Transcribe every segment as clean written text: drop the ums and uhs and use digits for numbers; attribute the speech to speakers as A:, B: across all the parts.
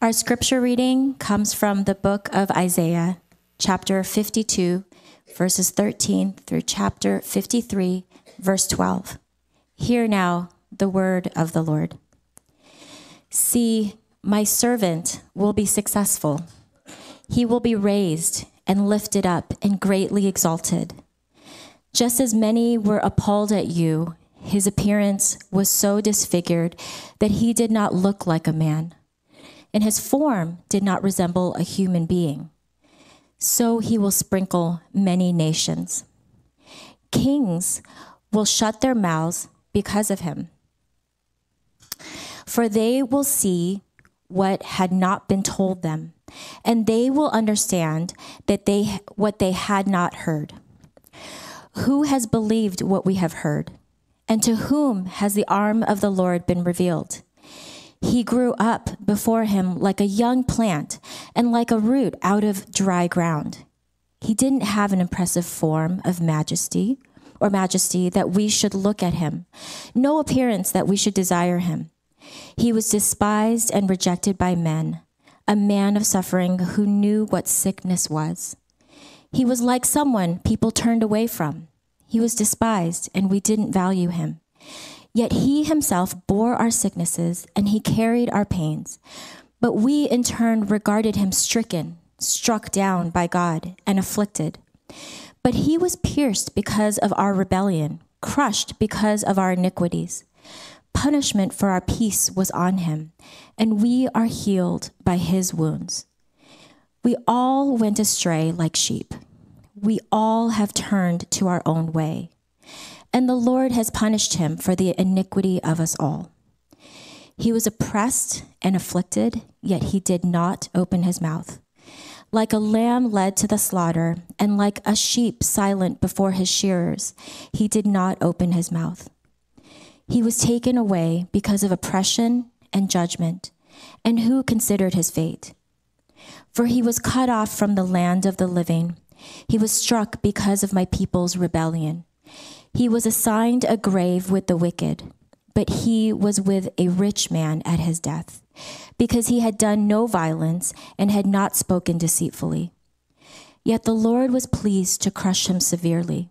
A: Our scripture reading comes from the book of Isaiah, chapter 52, verses 13 through chapter 53, verse 12. Hear now the word of the Lord. See, my servant will be successful. He will be raised and lifted up and greatly exalted. Just as many were appalled at you, his appearance was so disfigured that he did not look like a man, and his form did not resemble a human being. So he will sprinkle many nations. Kings will shut their mouths because of him, for they will see what had not been told them, and they will understand that what they had not heard. Who has believed what we have heard? And to whom has the arm of the Lord been revealed? He grew up before him like a young plant and like a root out of dry ground. He didn't have an impressive form of majesty that we should look at him, no appearance that we should desire him. He was despised and rejected by men, a man of suffering who knew what sickness was. He was like someone people turned away from. He was despised, and we didn't value him. Yet he himself bore our sicknesses, and he carried our pains. But we in turn regarded him stricken, struck down by God, and afflicted. But he was pierced because of our rebellion, crushed because of our iniquities. Punishment for our peace was on him, and we are healed by his wounds. We all went astray like sheep. We all have turned to our own way, and the Lord has punished him for the iniquity of us all. He was oppressed and afflicted, yet he did not open his mouth. Like a lamb led to the slaughter, and like a sheep silent before his shearers, he did not open his mouth. He was taken away because of oppression and judgment, and who considered his fate? For he was cut off from the land of the living. He was struck because of my people's rebellion. He was assigned a grave with the wicked, but he was with a rich man at his death, because he had done no violence and had not spoken deceitfully. Yet the Lord was pleased to crush him severely.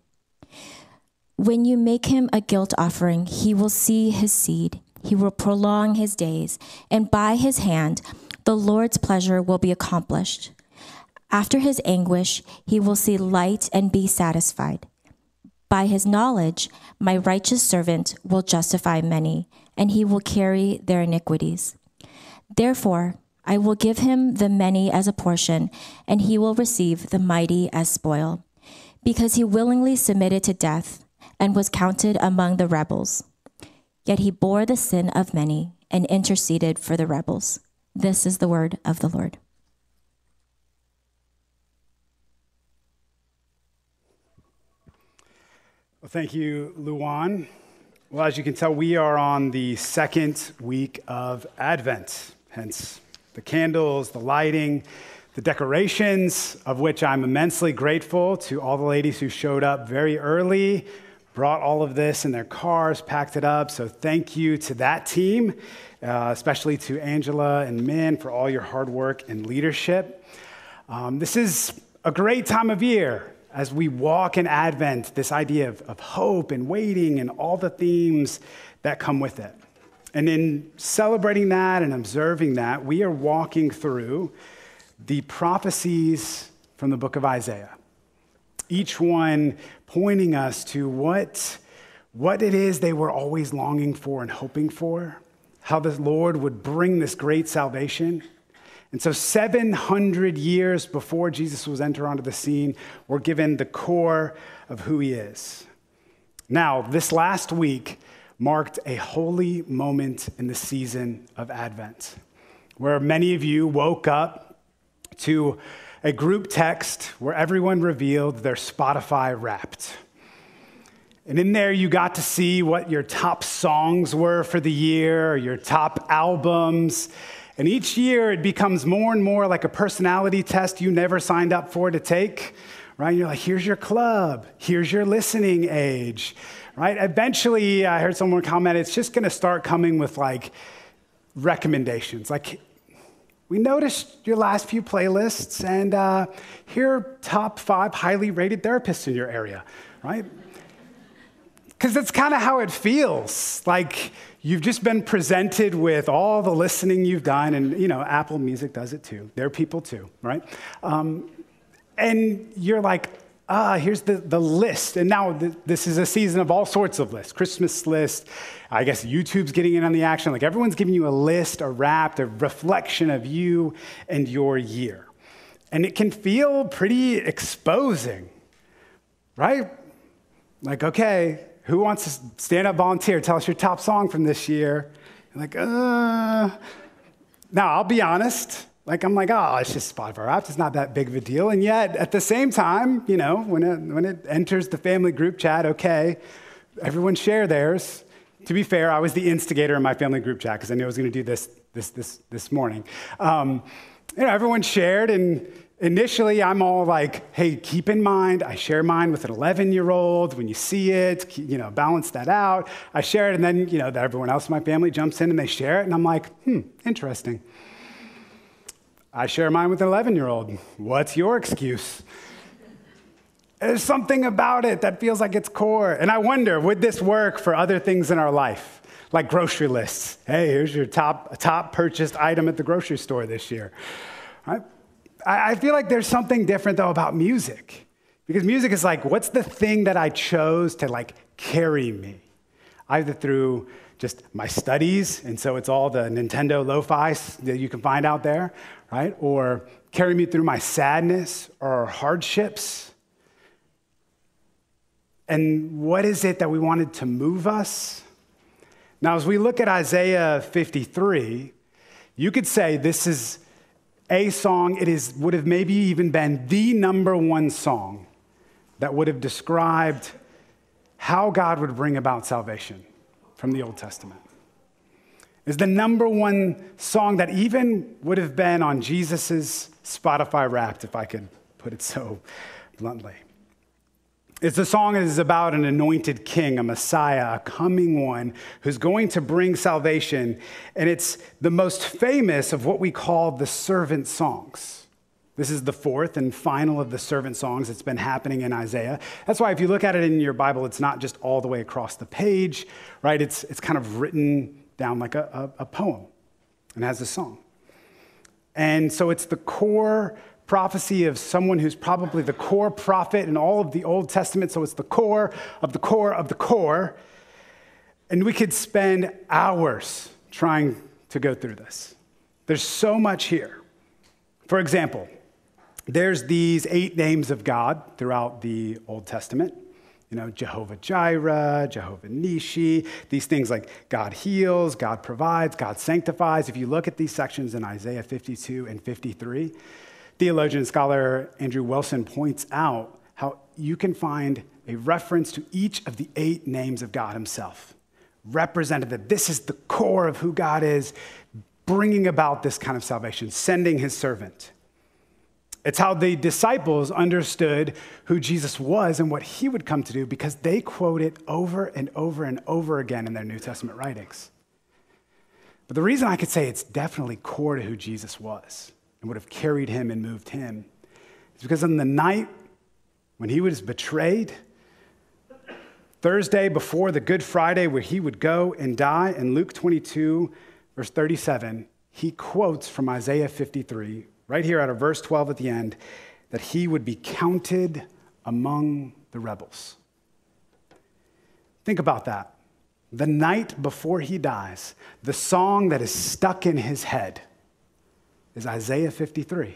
A: When you make him a guilt offering, he will see his seed. He will prolong his days, and by his hand the Lord's pleasure will be accomplished. After his anguish, he will see light and be satisfied. By his knowledge, my righteous servant will justify many, and he will carry their iniquities. Therefore, I will give him the many as a portion, and he will receive the mighty as spoil, because he willingly submitted to death and was counted among the rebels. Yet he bore the sin of many and interceded for the rebels. This is the word of the Lord.
B: Well, thank you, Luan. Well, as you can tell, we are on the second week of Advent, hence the candles, the lighting, the decorations, of which I'm immensely grateful to all the ladies who showed up very early, brought all of this in their cars, packed it up. So thank you to that team, especially to Angela and Min for all your hard work and leadership. This is a great time of year. As we walk in Advent, this idea of hope and waiting and all the themes that come with it. And in celebrating that and observing that, we are walking through the prophecies from the book of Isaiah. Each one pointing us to what it is they were always longing for and hoping for, how the Lord would bring this great salvation. And so 700 years before Jesus was entered onto the scene, we're given the core of who he is. Now, this last week marked a holy moment in the season of Advent, where many of you woke up to a group text where everyone revealed their Spotify Wrapped. And in there, you got to see what your top songs were for the year, or your top albums. And each year, it becomes more and more like a personality test you never signed up for to take, right? You're like, here's your club. Here's your listening age, right? Eventually, I heard someone comment, it's just going to start coming with like recommendations. Like, we noticed your last few playlists, and here are top 5 highly rated therapists in your area, right? Because that's kind of how it feels. Like you've just been presented with all the listening you've done, and Apple Music does it too. They're people too, right? And you're like, here's the list. And now this is a season of all sorts of lists. Christmas list, I guess YouTube's getting in on the action. Like everyone's giving you a list, a wrap, a reflection of you and your year. And it can feel pretty exposing, right? Like, okay, who wants to stand up, volunteer, tell us your top song from this year? You're like, Now, I'll be honest. I'm like, it's just Spotify Wrapped. It's not that big of a deal. And yet, at the same time, when it enters the family group chat, okay, everyone share theirs. To be fair, I was the instigator in my family group chat because I knew I was going to do this morning. Everyone shared, and initially, I'm all like, hey, keep in mind, I share mine with an 11-year-old. When you see it, balance that out. I share it, and then, everyone else in my family jumps in and they share it, and I'm like, interesting. I share mine with an 11-year-old. What's your excuse? There's something about it that feels like it's core. And I wonder, would this work for other things in our life? Like grocery lists. Hey, here's your top purchased item at the grocery store this year. Right? I feel like there's something different, though, about music. Because music is like, what's the thing that I chose to, carry me? Either through just my studies, and so it's all the Nintendo lo-fi that you can find out there, right? Or carry me through my sadness or hardships. And what is it that we wanted to move us? Now, as we look at Isaiah 53, you could say this is a song, would have maybe even been the number one song that would have described how God would bring about salvation from the Old Testament. Is the number one song that even would have been on Jesus's Spotify Wrapped, if I could put it so bluntly. It's a song that is about an anointed king, a Messiah, a coming one who's going to bring salvation. And it's the most famous of what we call the servant songs. This is the fourth and final of the servant songs that's been happening in Isaiah. That's why if you look at it in your Bible, it's not just all the way across the page, right? It's kind of written down like a poem and has a song. And so it's the core prophecy of someone who's probably the core prophet in all of the Old Testament. So it's the core of the core of the core. And we could spend hours trying to go through this. There's so much here. For example, there's these 8 names of God throughout the Old Testament. Jehovah Jireh, Jehovah Nishi, these things like God heals, God provides, God sanctifies. If you look at these sections in Isaiah 52 and 53, theologian and scholar Andrew Wilson points out how you can find a reference to each of the 8 names of God himself, represented that this is the core of who God is, bringing about this kind of salvation, sending his servant. It's how the disciples understood who Jesus was and what he would come to do because they quote it over and over and over again in their New Testament writings. But the reason I could say it's definitely core to who Jesus was and would have carried him and moved him is because on the night when he was betrayed, Thursday before the Good Friday where he would go and die, in Luke 22, verse 37, he quotes from Isaiah 53, right here out of verse 12 at the end, that he would be counted among the rebels. Think about that. The night before he dies, the song that is stuck in his head is Isaiah 53.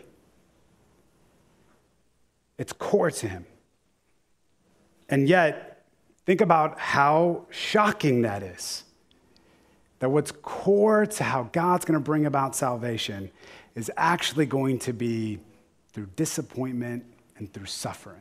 B: It's core to him. And yet, think about how shocking that is. That what's core to how God's going to bring about salvation is actually going to be through disappointment and through suffering.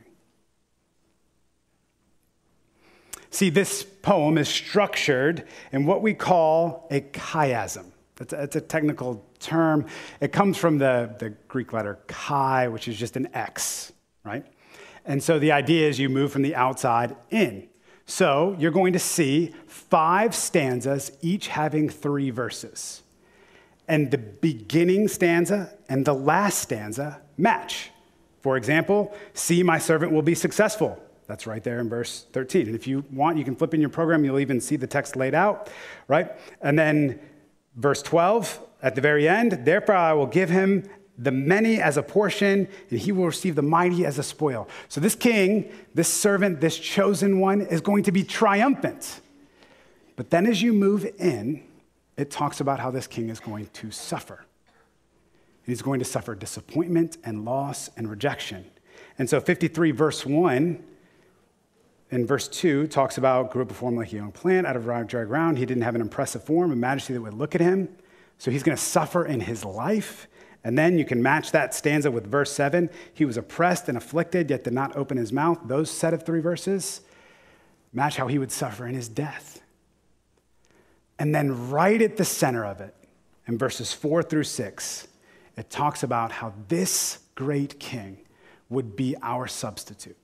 B: See, this poem is structured in what we call a chiasm. That's a technical term. It comes from the Greek letter chi, which is just an X, right? And so the idea is you move from the outside in. So you're going to see 5 stanzas, each having 3 verses. and the beginning stanza and the last stanza match. For example, see, my servant will be successful. That's right there in verse 13. And if you want, you can flip in your program. You'll even see the text laid out, right? And then verse 12, at the very end, therefore I will give him the many as a portion, and he will receive the mighty as a spoil. So this king, this servant, this chosen one is going to be triumphant. But then as you move in, it talks about how this king is going to suffer. He's going to suffer disappointment and loss and rejection. And so 53 verse 1 and verse 2 talks about grew up before him like a young plant out of dry ground. He didn't have an impressive form, a majesty that would look at him. So he's going to suffer in his life. And then you can match that stanza with verse 7. He was oppressed and afflicted, yet did not open his mouth. Those set of 3 verses match how he would suffer in his death. And then right at the center of it, in verses 4 through 6, it talks about how this great king would be our substitute.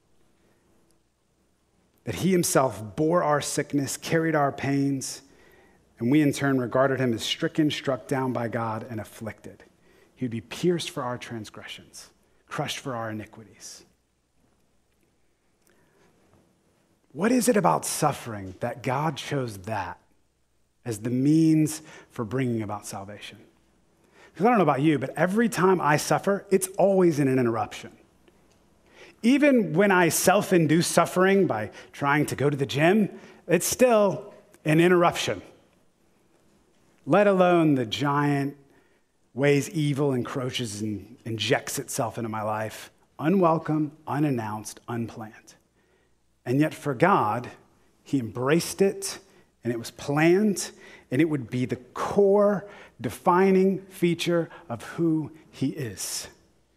B: That he himself bore our sickness, carried our pains, and we in turn regarded him as stricken, struck down by God, and afflicted. He would be pierced for our transgressions, crushed for our iniquities. What is it about suffering that God chose that as the means for bringing about salvation? Because I don't know about you, but every time I suffer, it's always in an interruption. Even when I self-induce suffering by trying to go to the gym, it's still an interruption. Let alone the giant ways evil encroaches and injects itself into my life, unwelcome, unannounced, unplanned. And yet for God, he embraced it, and it was planned, and it would be the core defining feature of who he is.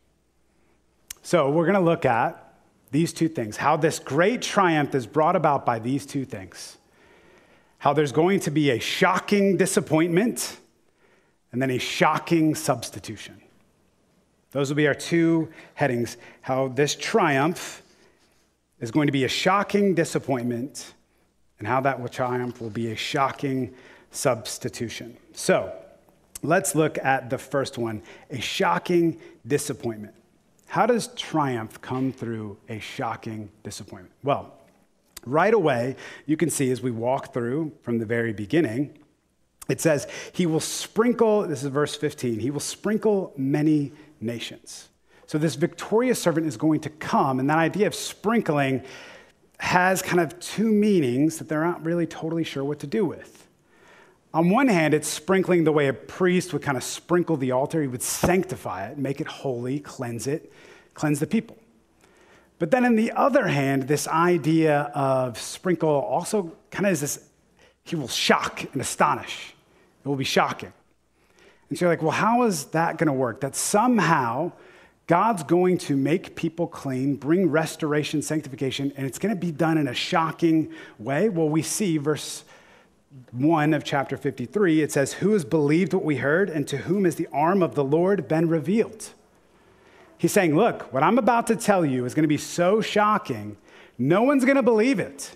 B: So we're going to look at these 2 things, how this great triumph is brought about by these 2 things, how there's going to be a shocking disappointment and then a shocking substitution. Those will be our 2 headings, how this triumph is going to be a shocking disappointment and how that triumph will be a shocking substitution. So let's look at the first one, a shocking disappointment. How does triumph come through a shocking disappointment? Well, right away, you can see as we walk through from the very beginning, it says, he will sprinkle, this is verse 15, he will sprinkle many nations. So this victorious servant is going to come, and that idea of sprinkling has kind of 2 meanings that they're not really totally sure what to do with. On one hand, it's sprinkling the way a priest would kind of sprinkle the altar. He would sanctify it, make it holy, cleanse it, cleanse the people. But then on the other hand, this idea of sprinkle also kind of is this, he will shock and astonish. It will be shocking. And so you're like, well, how is that going to work? That somehow God's going to make people clean, bring restoration, sanctification, and it's going to be done in a shocking way? Well, we see verse 1 of chapter 53, it says, who has believed what we heard, and to whom has the arm of the Lord been revealed? He's saying, look, what I'm about to tell you is going to be so shocking, no one's going to believe it.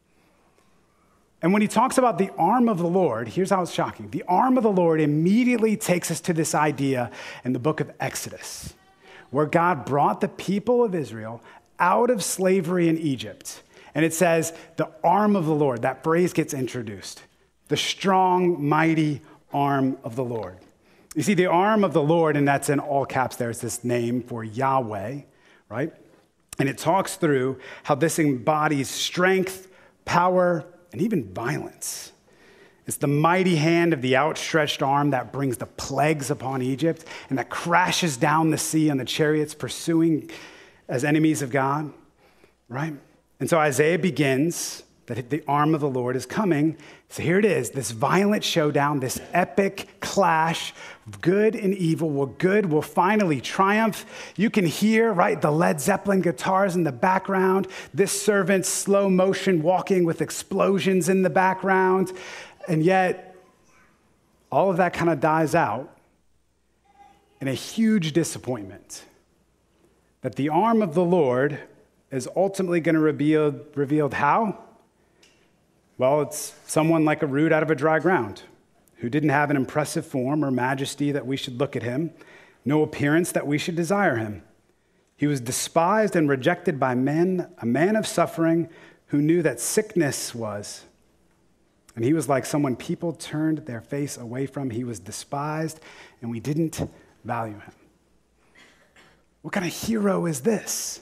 B: And when he talks about the arm of the Lord, here's how it's shocking. The arm of the Lord immediately takes us to this idea in the book of Exodus, where God brought the people of Israel out of slavery in Egypt. And it says, the arm of the Lord, that phrase gets introduced. The strong, mighty arm of the Lord. You see, the arm of the Lord, and that's in all caps there, it's this name for Yahweh, right? And it talks through how this embodies strength, power, and even violence. It's the mighty hand of the outstretched arm that brings the plagues upon Egypt and that crashes down the sea on the chariots pursuing as enemies of God, right? And so Isaiah begins that the arm of the Lord is coming. So here it is, this violent showdown, this epic clash of good and evil, where good will finally triumph. You can hear, right, the Led Zeppelin guitars in the background, this servant slow motion walking with explosions in the background, and yet all of that kind of dies out in a huge disappointment that the arm of the Lord is ultimately going to be revealed how? Well, it's someone like a root out of a dry ground. who didn't have an impressive form or majesty that we should look at him, no appearance that we should desire him. He was despised and rejected by men, a man of suffering who knew that sickness was. And he was like someone people turned their face away from. He was despised, and we didn't value him. What kind of hero is this?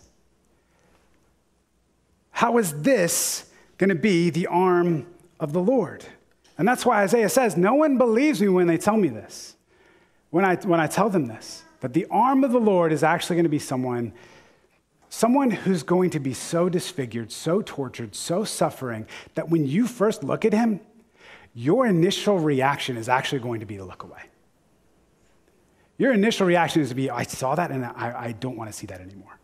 B: How is this going to be the arm of the Lord? And that's why Isaiah says, no one believes me when they tell me this, when I tell them this, that the arm of the Lord is actually going to be someone who's going to be so disfigured, so tortured, so suffering, that when you first look at him, your initial reaction is actually going to be to look away. Your initial reaction is to be, I saw that and I don't want to see that anymore.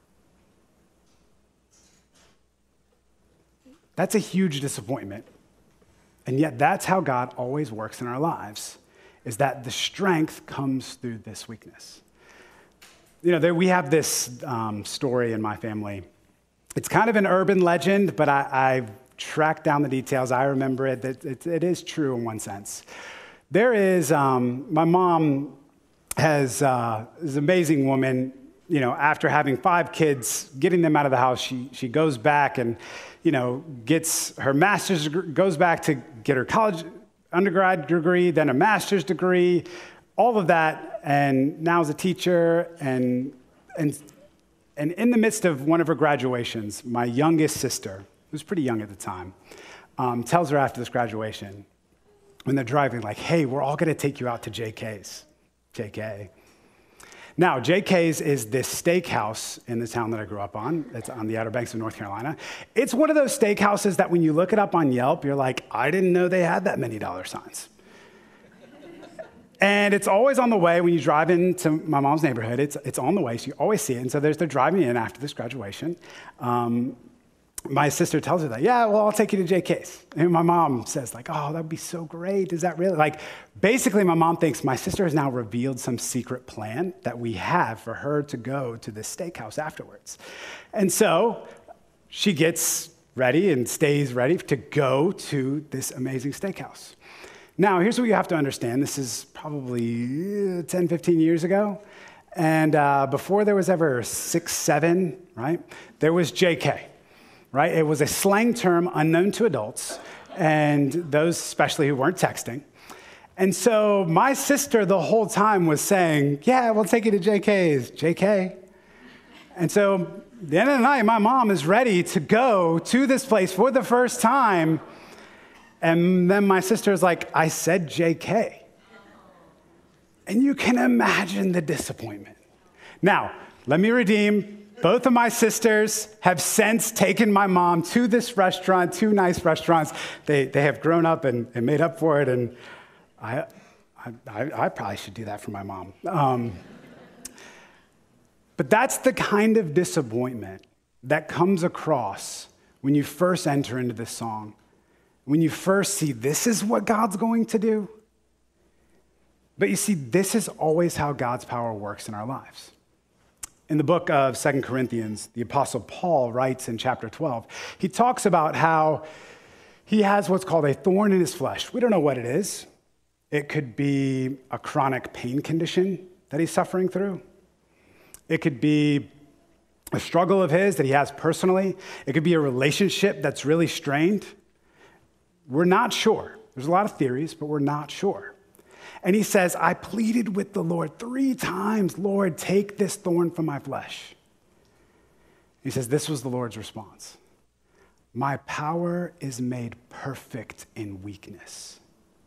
B: That's a huge disappointment. And yet that's how God always works in our lives, is that the strength comes through this weakness. You know, we have this story in my family. It's kind of an urban legend, but I've tracked down the details. I remember it. It is true in one sense. There is, my mom is an amazing woman. You know, after having 5 kids, getting them out of the house, she goes back and, you know, gets her master's, goes back to get her college undergrad degree, then a master's degree, all of that, and now is a teacher. And in the midst of one of her graduations, my youngest sister, who was pretty young at the time, tells her after this graduation, when they're driving, like, hey, we're all going to take you out to JK's. JK. Now, JK's is this steakhouse in the town that I grew up on. It's on the Outer Banks of North Carolina. It's one of those steakhouses that when you look it up on Yelp, you're like, I didn't know they had that many dollar signs. And it's always on the way when you drive into my mom's neighborhood. It's on the way, so you always see it. And so they're driving in after this graduation. My sister tells her that, yeah, well, I'll take you to JK's. And my mom says, like, oh, that'd be so great. Is that really? Like, basically, my mom thinks my sister has now revealed some secret plan that we have for her to go to this steakhouse afterwards. And so she gets ready and stays ready to go to this amazing steakhouse. Now, here's what you have to understand. This is probably 10, 15 years ago. And before there was ever 6, 7, right, there was JK. Right? It was a slang term unknown to adults, and those especially who weren't texting. And so my sister the whole time was saying, yeah, we'll take you to JK's, JK. And so at the end of the night, my mom is ready to go to this place for the first time. And then my sister's like, I said JK. And you can imagine the disappointment. Now, let me redeem. Both of my sisters have since taken my mom to this restaurant, 2 nice restaurants. They have grown up and made up for it, and I probably should do that for my mom. But that's the kind of disappointment that comes across when you first enter into this song, when you first see this is what God's going to do. But you see, this is always how God's power works in our lives. In the book of 2 Corinthians, the Apostle Paul writes in chapter 12, he talks about how he has what's called a thorn in his flesh. We don't know what it is. It could be a chronic pain condition that he's suffering through. It could be a struggle of his that he has personally. It could be a relationship that's really strained. We're not sure. There's a lot of theories, but we're not sure. And he says, I pleaded with the Lord 3 times, Lord, take this thorn from my flesh. He says, this was the Lord's response. My power is made perfect in weakness.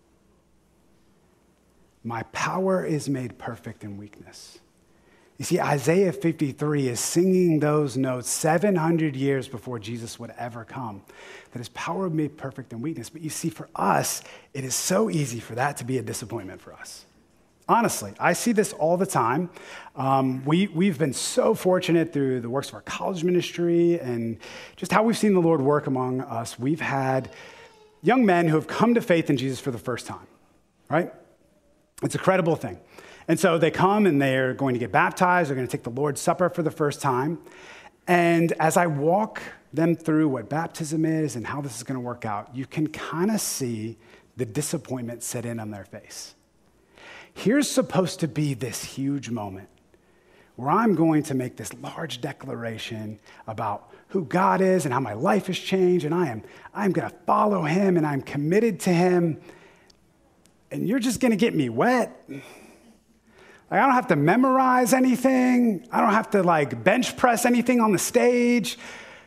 B: My power is made perfect in weakness. You see, Isaiah 53 is singing those notes 700 years before Jesus would ever come, that his power would be made perfect in weakness. But you see, for us, it is so easy for that to be a disappointment for us. Honestly, I see this all the time. We've been so fortunate through the works of our college ministry and just how we've seen the Lord work among us. We've had young men who have come to faith in Jesus for the first time, right? It's a credible thing. And so they come and they're going to get baptized. They're going to take the Lord's Supper for the first time. And as I walk them through what baptism is and how this is going to work out, you can kind of see the disappointment set in on their face. Here's supposed to be this huge moment where I'm going to make this large declaration about who God is and how my life has changed, and I'm going to follow him, and I'm committed to him, and you're just going to get me wet. Like, I don't have to memorize anything. I don't have to bench press anything on the stage.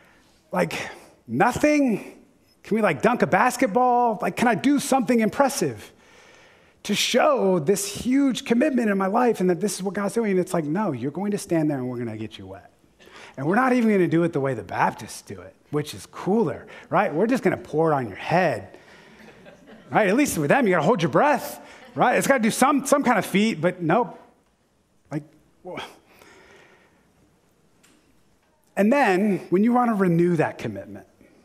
B: Nothing. Can we dunk a basketball? Can I do something impressive to show this huge commitment in my life and that this is what God's doing? And it's no, you're going to stand there and we're going to get you wet. And we're not even going to do it the way the Baptists do it, which is cooler, right? We're just going to pour it on your head, right? At least with them, you got to hold your breath, right? It's got to do some kind of feat, but nope. And then when you want to renew that commitment,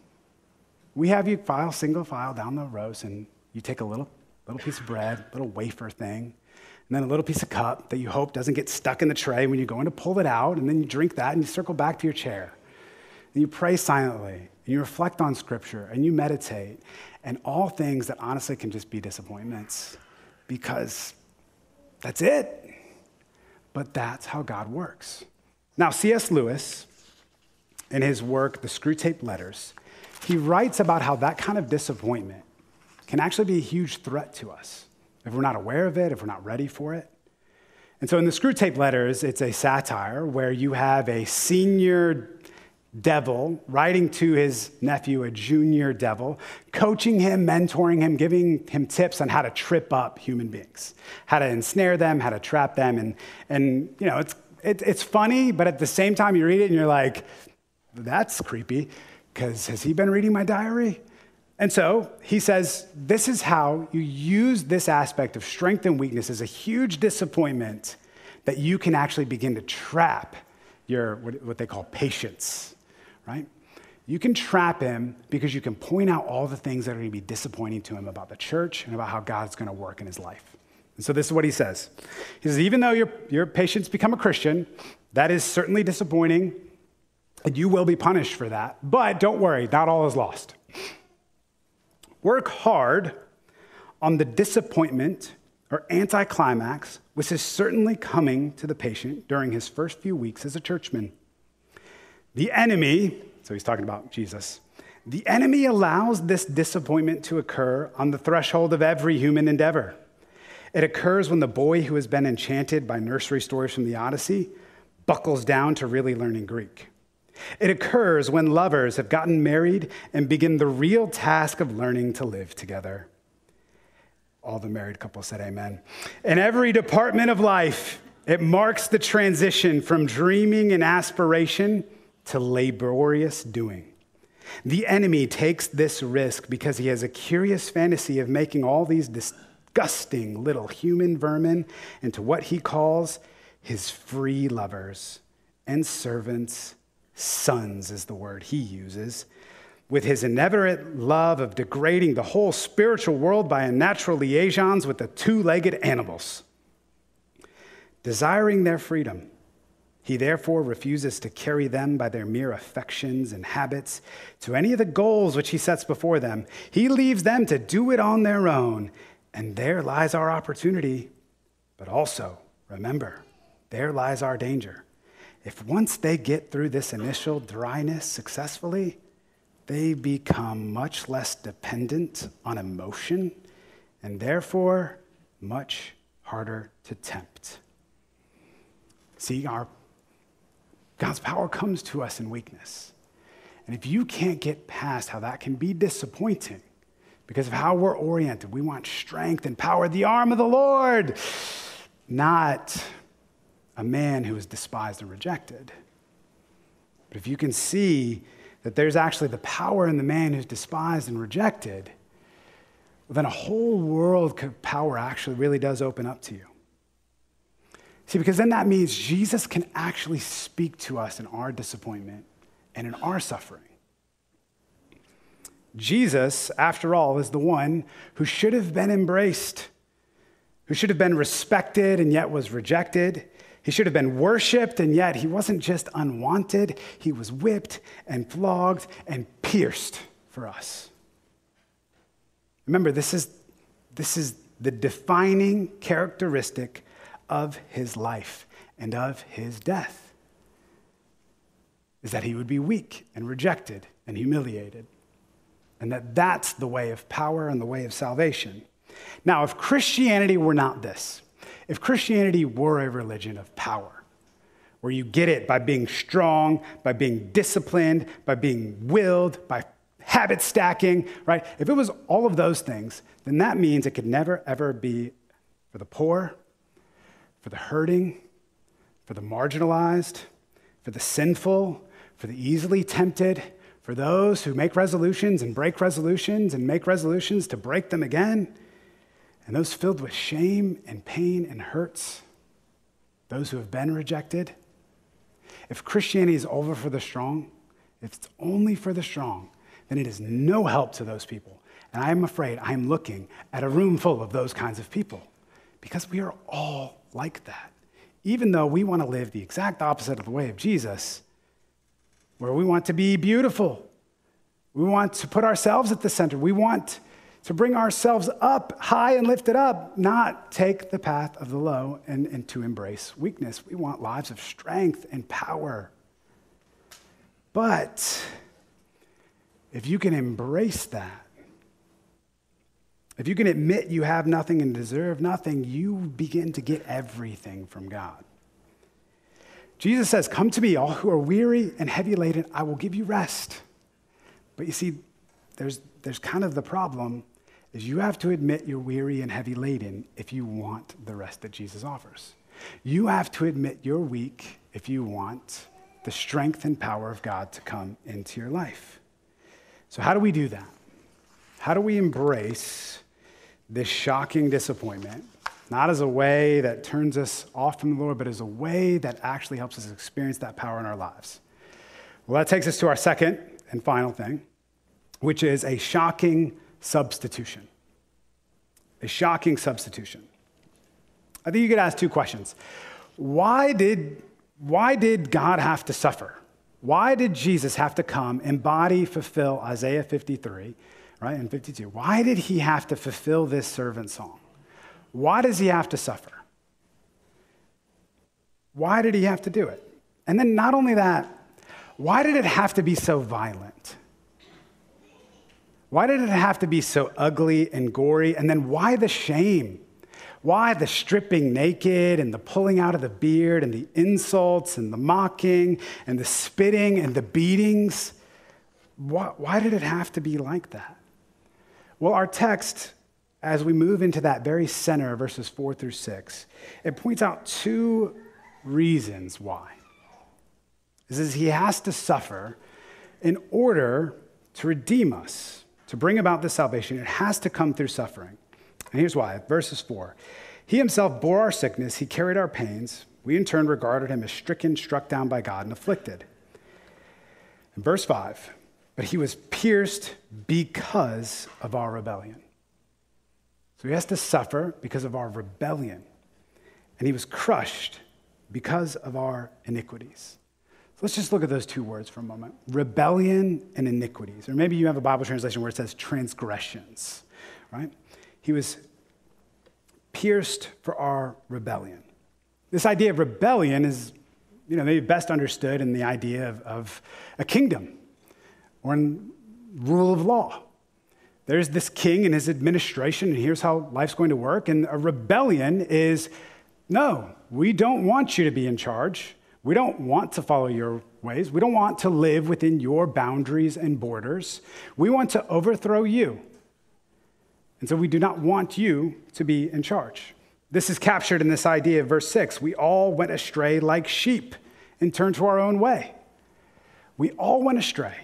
B: we have you single file down the rows, and you take a little piece of bread, little wafer thing, and then a little piece of cup that you hope doesn't get stuck in the tray when you're going to pull it out, and then you drink that, and you circle back to your chair. And you pray silently, and you reflect on Scripture, and you meditate, and all things that honestly can just be disappointments, because that's it. But that's how God works. Now, C.S. Lewis, in his work, The Screwtape Letters, he writes about how that kind of disappointment can actually be a huge threat to us if we're not aware of it, if we're not ready for it. And so in the Screwtape Letters, it's a satire where you have a senior devil writing to his nephew, a junior devil, coaching him, mentoring him, giving him tips on how to trip up human beings, how to ensnare them, how to trap them. And it's funny, but at the same time you read it and you're like, that's creepy, because has he been reading my diary? And so he says, this is how you use this aspect of strength and weakness as a huge disappointment that you can actually begin to trap your, what they call patience, right? You can trap him because you can point out all the things that are going to be disappointing to him about the church and about how God's going to work in his life. And so this is what he says. He says, even though your patients become a Christian, that is certainly disappointing, and you will be punished for that. But don't worry, not all is lost. Work hard on the disappointment or anticlimax, which is certainly coming to the patient during his first few weeks as a churchman. The enemy, so he's talking about Jesus, the enemy allows this disappointment to occur on the threshold of every human endeavor. It occurs when the boy who has been enchanted by nursery stories from the Odyssey buckles down to really learning Greek. It occurs when lovers have gotten married and begin the real task of learning to live together. All the married couples said amen. In every department of life, it marks the transition from dreaming and aspiration to laborious doing. The enemy takes this risk because he has a curious fantasy of making all these disgusting little human vermin into what he calls his free lovers and servants. Sons is the word he uses, with his inveterate love of degrading the whole spiritual world by unnatural liaisons with the two-legged animals. Desiring their freedom, he therefore refuses to carry them by their mere affections and habits to any of the goals which he sets before them. He leaves them to do it on their own, and there lies our opportunity. But also, remember, there lies our danger. If once they get through this initial dryness successfully, they become much less dependent on emotion and therefore much harder to tempt. See, God's power comes to us in weakness. And if you can't get past how that can be disappointing because of how we're oriented, we want strength and power, the arm of the Lord, not a man who is despised and rejected. But if you can see that there's actually the power in the man who's despised and rejected, well, then a whole world of power actually really does open up to you. See, because then that means Jesus can actually speak to us in our disappointment and in our suffering. Jesus, after all, is the one who should have been embraced, who should have been respected and yet was rejected. He should have been worshiped, and yet he wasn't just unwanted. He was whipped and flogged and pierced for us. Remember, this is This is the defining characteristic of his life and of his death, is that he would be weak and rejected and humiliated, and that's the way of power and the way of salvation. Now, if Christianity were not this, if Christianity were a religion of power, where you get it by being strong, by being disciplined, by being willed, by habit stacking, right? If it was all of those things, then that means it could never, ever be for the poor, for the hurting, for the marginalized, for the sinful, for the easily tempted, for those who make resolutions and break resolutions and make resolutions to break them again, and those filled with shame and pain and hurts, those who have been rejected. If Christianity is over for the strong, if it's only for the strong, then it is no help to those people. And I am afraid I am looking at a room full of those kinds of people, because we are all like that. Even though we want to live the exact opposite of the way of Jesus, where we want to be beautiful, we want to put ourselves at the center, we want to bring ourselves up high and lift it up, not take the path of the low and to embrace weakness. We want lives of strength and power. But if you can embrace that, if you can admit you have nothing and deserve nothing, you begin to get everything from God. Jesus says, "Come to me, all who are weary and heavy laden, I will give you rest." But you see, there's kind of the problem, is you have to admit you're weary and heavy laden if you want the rest that Jesus offers. You have to admit you're weak if you want the strength and power of God to come into your life. So how do we do that? How do we embrace this shocking disappointment, not as a way that turns us off from the Lord, but as a way that actually helps us experience that power in our lives? Well, that takes us to our second and final thing, which is a shocking substitution. A shocking substitution. I think you could ask two questions. Why did God have to suffer? Why did Jesus have to come, embody, fulfill Isaiah 53, right, and 52? Why did he have to fulfill this servant song? Why does he have to suffer? Why did he have to do it? And then not only that, why did it have to be so violent? Why did it have to be so ugly and gory? And then why the shame? Why the stripping naked and the pulling out of the beard and the insults and the mocking and the spitting and the beatings? Why did it have to be like that? Well, our text, as we move into that very center, verses 4 through 6, it points out two reasons why. It says he has to suffer in order to redeem us. To bring about this salvation, it has to come through suffering. And here's why. Verses 4. He himself bore our sickness. He carried our pains. We in turn regarded him as stricken, struck down by God, and afflicted. In verse 5. But he was pierced because of our rebellion. So he has to suffer because of our rebellion. And he was crushed because of our iniquities. Let's just look at those two words for a moment. Rebellion and iniquities. Or maybe you have a Bible translation where it says transgressions, right? He was pierced for our rebellion. This idea of rebellion is, maybe best understood in the idea of a kingdom or in rule of law. There's this king and his administration, and here's how life's going to work. And a rebellion is, no, we don't want you to be in charge. We don't want to follow your ways. We don't want to live within your boundaries and borders. We want to overthrow you. And so we do not want you to be in charge. This is captured in this idea of verse 6. We all went astray like sheep and turned to our own way. We all went astray.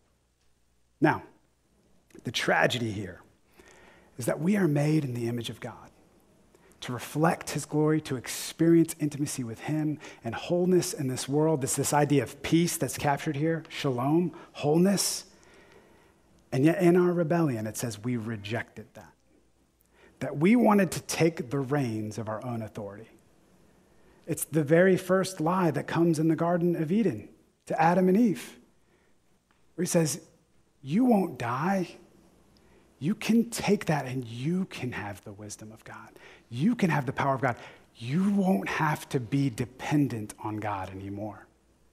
B: Now, the tragedy here is that we are made in the image of God, to reflect his glory, to experience intimacy with him and wholeness in this world. This idea of peace that's captured here, shalom, wholeness. And yet in our rebellion, it says we rejected that we wanted to take the reins of our own authority. It's the very first lie that comes in the Garden of Eden to Adam and Eve, where he says, you won't die. You can take that and you can have the wisdom of God. You can have the power of God. You won't have to be dependent on God anymore.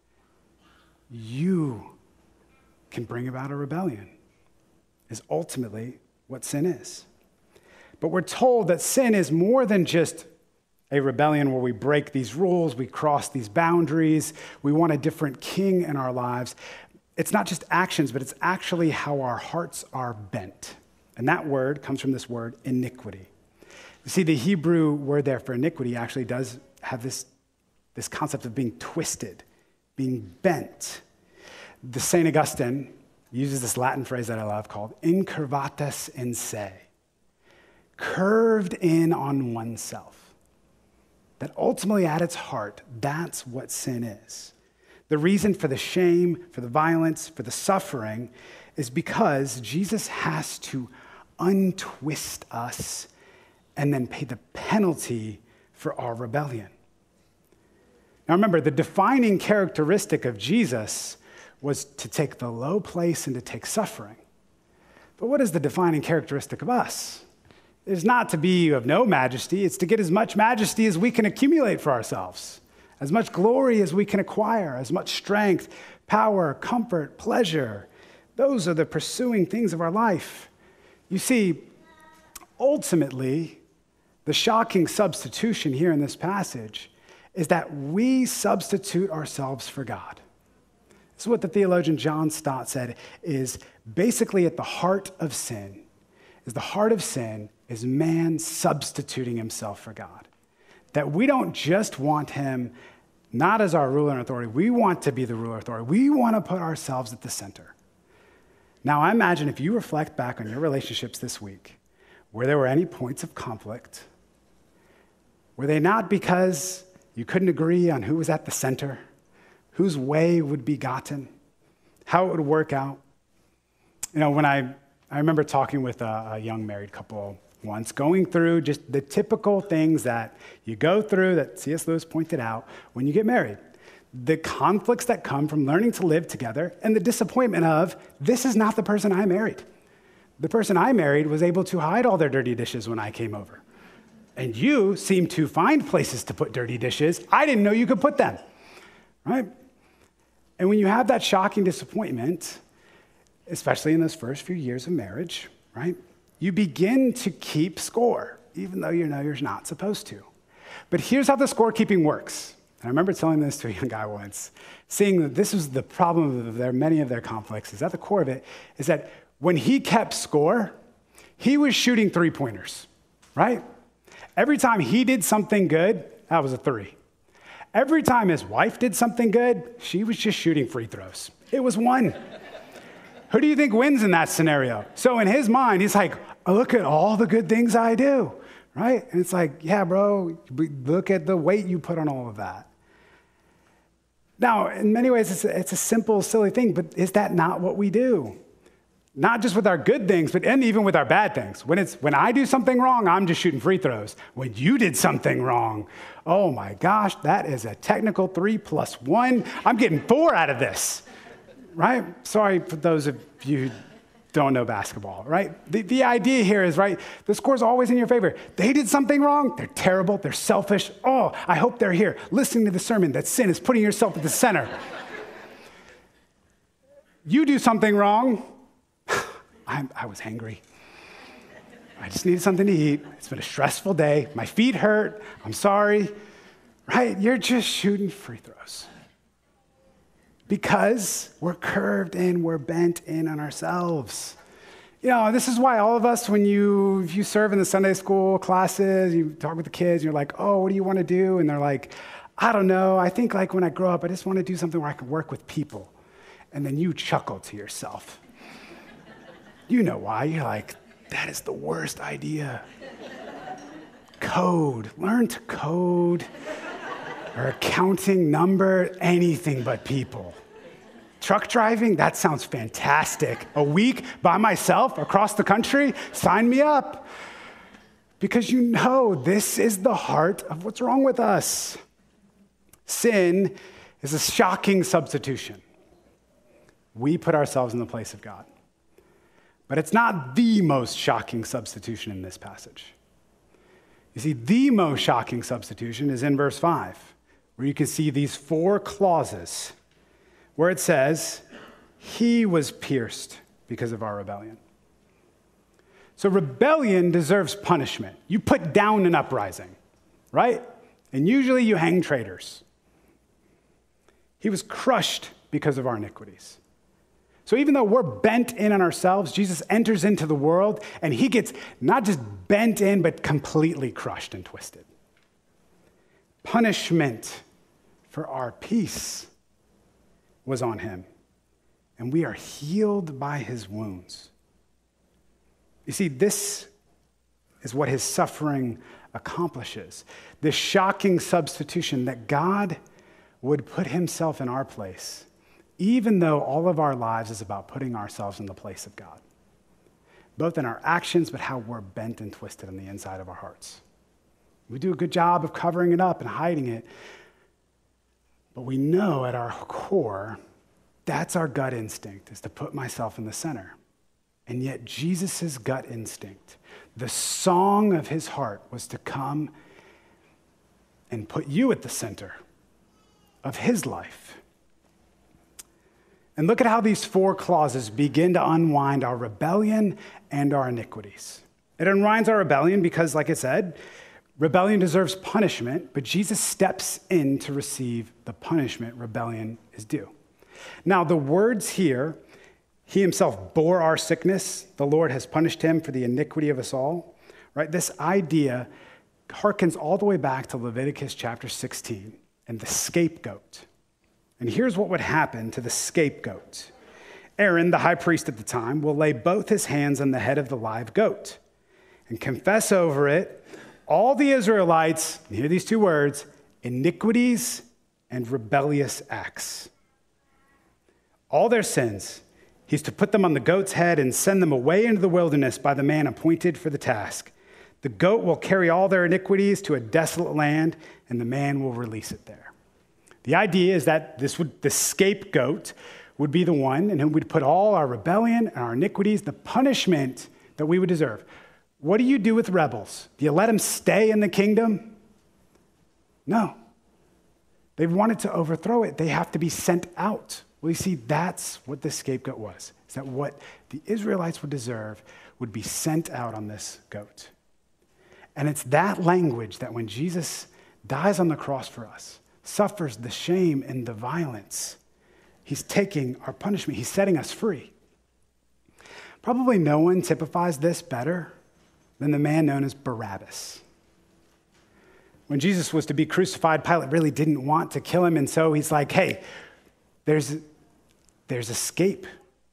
B: You can bring about a rebellion, is ultimately what sin is. But we're told that sin is more than just a rebellion where we break these rules, we cross these boundaries, we want a different king in our lives. It's not just actions, but it's actually how our hearts are bent. And that word comes from this word, iniquity. You see, the Hebrew word there for iniquity actually does have this concept of being twisted, being bent. The St. Augustine uses this Latin phrase that I love called incurvatus in se, curved in on oneself. That ultimately at its heart, that's what sin is. The reason for the shame, for the violence, for the suffering is because Jesus has to untwist us and then pay the penalty for our rebellion. Now remember, the defining characteristic of Jesus was to take the low place and to take suffering. But what is the defining characteristic of us? It is not to be of no majesty, it's to get as much majesty as we can accumulate for ourselves, as much glory as we can acquire, as much strength, power, comfort, pleasure. Those are the pursuing things of our life. You see, ultimately, the shocking substitution here in this passage is that we substitute ourselves for God. This is what the theologian John Stott said is basically at the heart of sin, is man substituting himself for God. That we don't just want him not as our ruler and authority, we want to be the ruler and authority. We want to put ourselves at the center. Now, I imagine if you reflect back on your relationships this week, where there were any points of conflict, were they not because you couldn't agree on who was at the center, whose way would be gotten, how it would work out? You know, when I remember talking with a young married couple once, going through just the typical things that you go through that C.S. Lewis pointed out when you get married. The conflicts that come from learning to live together and the disappointment of, this is not the person I married. The person I married was able to hide all their dirty dishes when I came over. And you seem to find places to put dirty dishes. I didn't know you could put them, right? And when you have that shocking disappointment, especially in those first few years of marriage, right? You begin to keep score, even though you know you're not supposed to. But here's how the scorekeeping works. And I remember telling this to a young guy once, seeing that this was the problem of many of their conflicts, is at the core of it, is that when he kept score, he was shooting 3-pointers, right? Every time he did something good, that was a 3. Every time his wife did something good, she was just shooting free throws. It was 1. Who do you think wins in that scenario? So in his mind, he's like, look at all the good things I do, right? And it's like, yeah, bro, look at the weight you put on all of that. Now, in many ways, it's a simple, silly thing, but is that not what we do? Not just with our good things, and even with our bad things. When I do something wrong, I'm just shooting free throws. When you did something wrong, oh my gosh, that is a technical 3 + 1. I'm getting 4 out of this. Right? Sorry for those of you who don't know basketball, right? The idea here is, right, the score's always in your favor. They did something wrong. They're terrible. They're selfish. Oh, I hope they're here listening to the sermon that sin is putting yourself at the center. You do something wrong. I was hangry. I just needed something to eat. It's been a stressful day. My feet hurt. I'm sorry. Right? You're just shooting free throws. Because we're curved in, we're bent in on ourselves. You know, this is why all of us, if you serve in the Sunday school classes, you talk with the kids, you're like, oh, what do you want to do? And they're like, I don't know. I think like when I grow up, I just want to do something where I can work with people. And then you chuckle to yourself. You know why. You're like, that is the worst idea. Code. Learn to code. Or accounting, number, anything but people. Truck driving, that sounds fantastic. A week by myself across the country, sign me up. Because you know this is the heart of what's wrong with us. Sin is a shocking substitution. We put ourselves in the place of God. But it's not the most shocking substitution in this passage. You see, the most shocking substitution is in verse 5, where you can see these 4 clauses where it says, he was pierced because of our rebellion. So rebellion deserves punishment. You put down an uprising, right? And usually you hang traitors. He was crushed because of our iniquities. So even though we're bent in on ourselves, Jesus enters into the world and he gets not just bent in, but completely crushed and twisted. Punishment for our peace was on him, and we are healed by his wounds. You see, this is what his suffering accomplishes. This shocking substitution that God would put himself in our place, even though all of our lives is about putting ourselves in the place of God, both in our actions, but how we're bent and twisted on the inside of our hearts. We do a good job of covering it up and hiding it, but we know at our core, that's our gut instinct, is to put myself in the center. And yet Jesus' gut instinct, the song of his heart, was to come and put you at the center of his life. And look at how these 4 clauses begin to unwind our rebellion and our iniquities. It unwinds our rebellion because, like I said, rebellion deserves punishment, but Jesus steps in to receive the punishment rebellion is due. Now, the words here, he himself bore our sickness, the Lord has punished him for the iniquity of us all, right? This idea harkens all the way back to Leviticus chapter 16 and the scapegoat. And here's what would happen to the scapegoat. Aaron, the high priest at the time, will lay both his hands on the head of the live goat and confess over it all the Israelites, and hear these 2 words, iniquities and rebellious acts. All their sins. He's to put them on the goat's head and send them away into the wilderness by the man appointed for the task. The goat will carry all their iniquities to a desolate land, and the man will release it there. The idea is that the scapegoat would be the one in whom we'd put all our rebellion and our iniquities, the punishment that we would deserve. What do you do with rebels? Do you let them stay in the kingdom? No. They've wanted to overthrow it. They have to be sent out. Well, you see, that's what the scapegoat was. Is that what the Israelites would deserve would be sent out on this goat. And it's that language that when Jesus dies on the cross for us, suffers the shame and the violence, he's taking our punishment. He's setting us free. Probably no one typifies this better than the man known as Barabbas. When Jesus was to be crucified, Pilate really didn't want to kill him, and so he's like, hey, there's escape.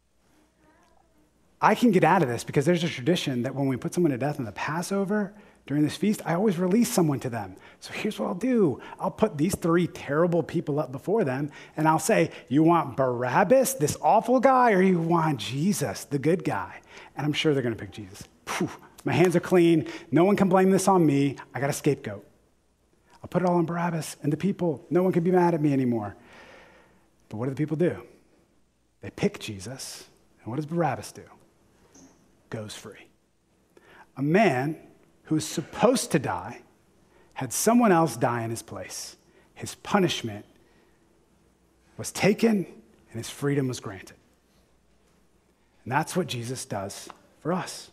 B: I can get out of this because there's a tradition that when we put someone to death in the Passover, during this feast, I always release someone to them. So here's what I'll do. I'll put these 3 terrible people up before them, and I'll say, you want Barabbas, this awful guy, or you want Jesus, the good guy? And I'm sure they're going to pick Jesus. Phew, my hands are clean. No one can blame this on me. I got a scapegoat. I'll put it all on Barabbas and the people. No one can be mad at me anymore. But what do the people do? They pick Jesus, and what does Barabbas do? Goes free. A man who was supposed to die had someone else die in his place. His punishment was taken, and his freedom was granted. And that's what Jesus does for us.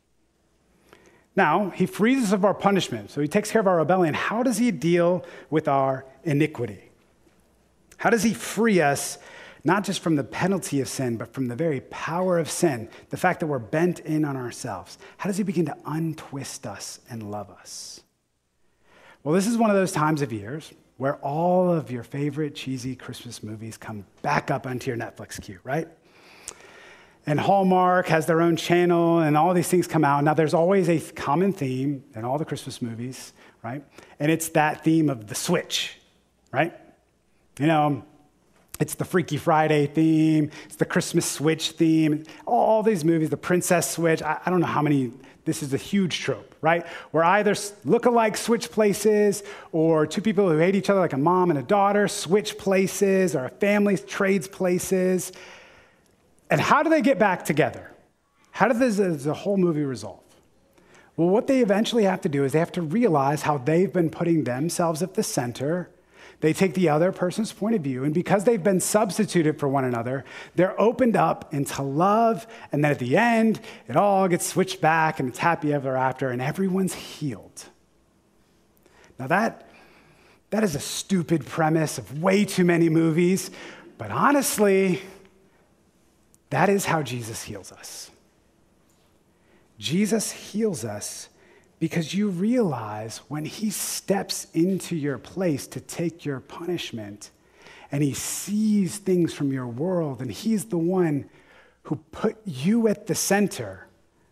B: Now, he frees us of our punishment, so he takes care of our rebellion. How does he deal with our iniquity? How does he free us not just from the penalty of sin, but from the very power of sin, the fact that we're bent in on ourselves? How does he begin to untwist us and love us? Well, this is one of those times of years where all of your favorite cheesy Christmas movies come back up onto your Netflix queue, right? And Hallmark has their own channel, and all these things come out. Now, there's always a common theme in all the Christmas movies, right? And it's that theme of the switch, right? You know, it's the Freaky Friday theme. It's the Christmas Switch theme. All these movies, the Princess Switch. I don't know how many. This is a huge trope, right? Where either look-alike switch places, or 2 people who hate each other, like a mom and a daughter, switch places, or a family trades places. And how do they get back together? How does the whole movie resolve? Well, what they eventually have to do is they have to realize how they've been putting themselves at the center. They take the other person's point of view, and because they've been substituted for one another, they're opened up into love, and then at the end, it all gets switched back, and it's happy ever after, and everyone's healed. Now that is a stupid premise of way too many movies, but honestly, that is how Jesus heals us. Jesus heals us because you realize when he steps into your place to take your punishment and he sees things from your world and he's the one who put you at the center,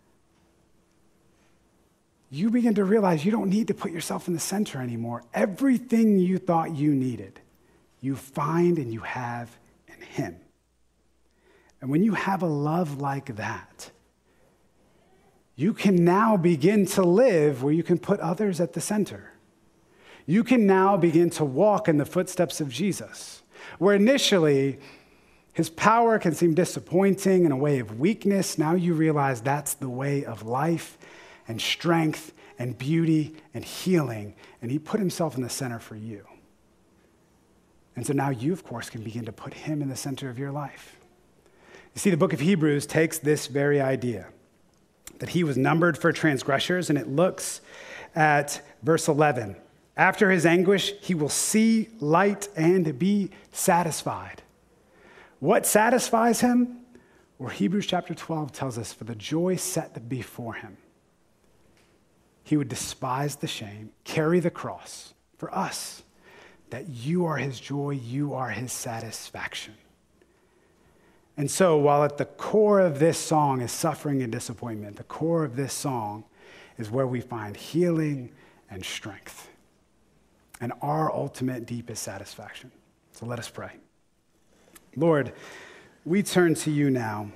B: you begin to realize you don't need to put yourself in the center anymore. Everything you thought you needed, you find and you have in him. And when you have a love like that, you can now begin to live where you can put others at the center. You can now begin to walk in the footsteps of Jesus, where initially his power can seem disappointing and a way of weakness. Now you realize that's the way of life and strength and beauty and healing, and he put himself in the center for you. And so now you, of course, can begin to put him in the center of your life. You see, the book of Hebrews takes this very idea, that he was numbered for transgressors, and it looks at verse 11. After his anguish, he will see light and be satisfied. What satisfies him? Well, Hebrews chapter 12 tells us, for the joy set before him, he would despise the shame, carry the cross for us, that you are his joy, you are his satisfaction. And so while at the core of this song is suffering and disappointment, the core of this song is where we find healing and strength and our ultimate deepest satisfaction. So let us pray. Lord, we turn to you now,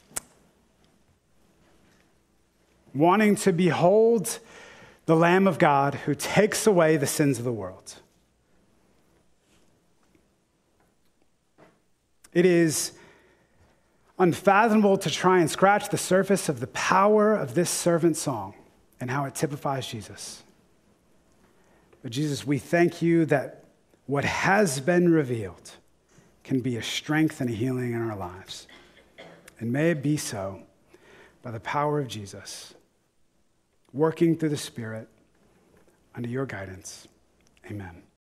B: wanting to behold the Lamb of God who takes away the sins of the world. It is unfathomable to try and scratch the surface of the power of this servant song and how it typifies Jesus. But Jesus, we thank you that what has been revealed can be a strength and a healing in our lives. And may it be so by the power of Jesus, working through the Spirit under your guidance. Amen.